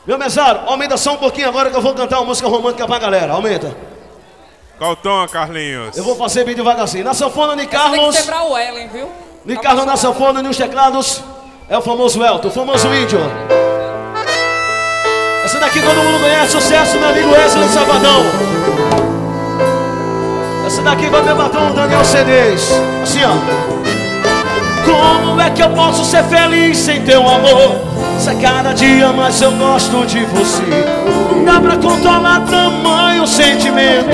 Meu mesário, aumenta só um pouquinho agora que eu vou cantar uma música romântica pra galera. Aumenta. Qual tom, Carlinhos? Eu vou fazer bem devagarzinho. Na sanfona de Carlos. Tem que quebrar o Ellen, viu? De Carlos na sanfona e nos teclados é o famoso Elton, o famoso índio. Essa daqui todo mundo conhece, sucesso, meu amigo Wesley Sabadão. Essa daqui vai meu patrão Daniel CDs. Assim, ó. Como é que eu posso ser feliz sem teu amor? Se a cada dia mais eu gosto de você. Não dá pra controlar tamanho sentimento.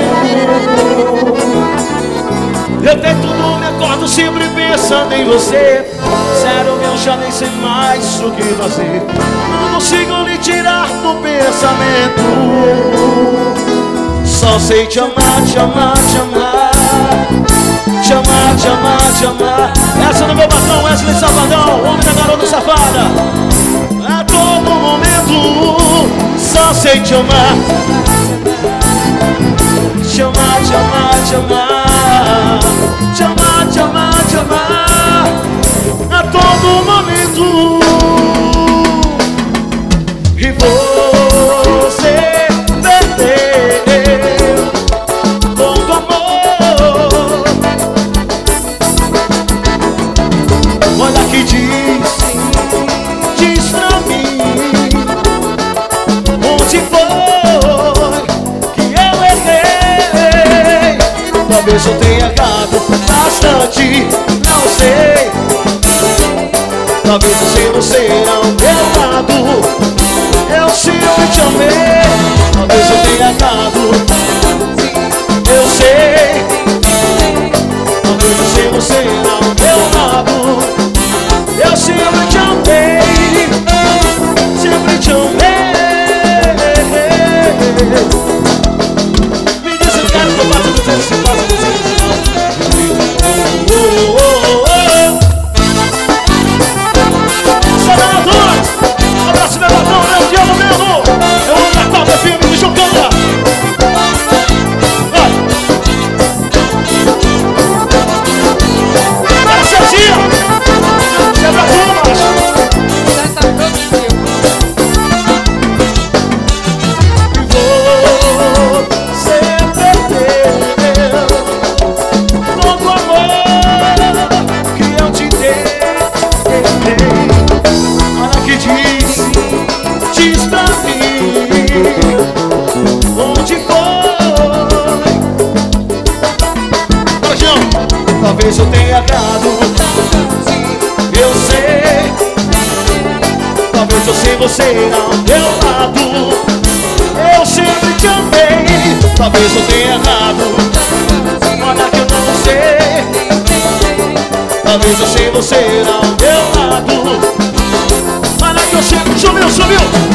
Eu tento tudo, me acordo sempre pensando em você. Sério, eu já nem sei mais o que fazer. Não consigo lhe tirar do pensamento. Só sei te amar, te amar, te amar. Te amar, te amar, te amar. Essa do meu patrão Wesley Sabadão, homem da garota safada. A todo momento só sei te amar. Te amar, te amar, te amar. Te amar, te amar, te amar. A todo momento. E você perdeu todo amor. Olha que diz pra mim onde foi que eu errei. Talvez eu tenha errado bastante, não sei. Talvez eu sei você ao meu lado. Eu sempre te amei. Talvez eu tenha errado, eu sei. Talvez eu sei você ao meu lado. Eu sempre te amei. Sempre te amei. Me diz o cara que eu faço você, se faça você. Abraço meu patrão, meu Diego mesmo. Eu amo da Copa Filme de Jucana. Vai, Cezinha. Quebra tudo, Já tá prontinho. Você perdeu todo o amor que eu te dei. Olha que diz pra mim onde foi. Rojão, talvez eu tenha errado, eu sei. Talvez eu sei você ao meu lado. Eu sempre te amei. Talvez eu tenha errado, olha que eu não sei. Talvez eu sei você ao meu lado. Olha que eu sempre... Sumiu!